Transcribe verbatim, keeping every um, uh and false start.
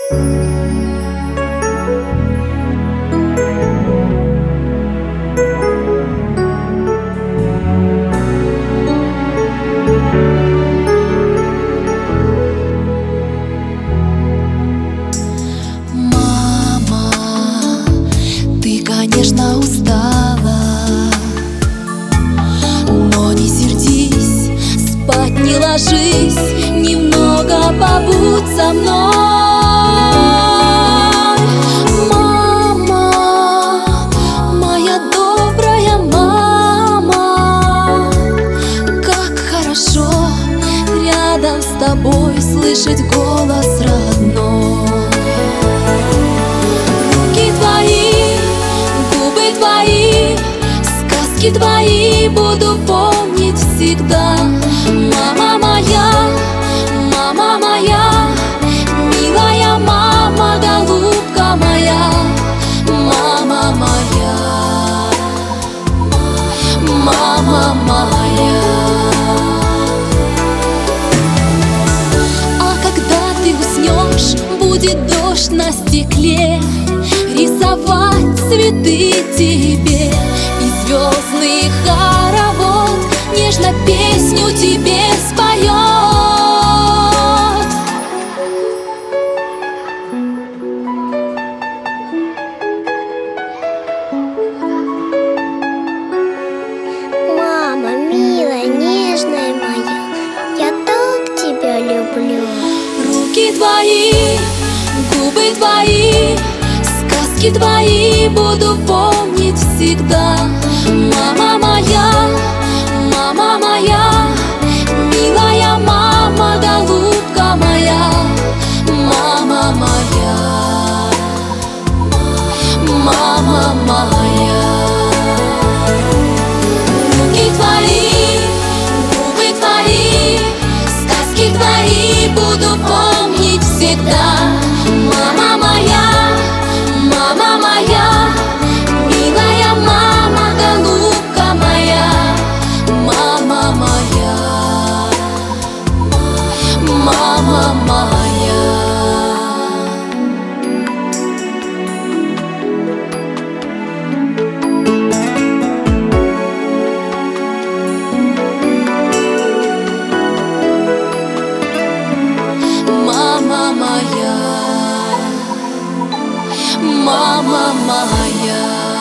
Мама, ты, конечно, устала, но не сердись, спать не ложись, немного побудь со мной. Мама, моя добрая мама, как хорошо рядом с тобой слышать голос родной. Руки твои, губы твои, сказки твои буду помнить всегда. Мама моя, мама моя, милая мама, голубка моя, мама моя, мама моя. А когда ты уснешь, будет дождь на стекле рисовать цветы тебе, и звездный хоровод нежно песню тебе споет. Мама, милая, нежная моя, я так тебя люблю. Руки твои, губы твои, сказки твои буду помнить всегда. Мама моя, мама моя, милая мама, голубка моя, мама моя, мама моя. Руки твои, губы твои, сказки твои буду помнить всегда. Мама моя, мама моя, милая мама, голубка моя, мама моя, мама моя. Мама моя, мама моя.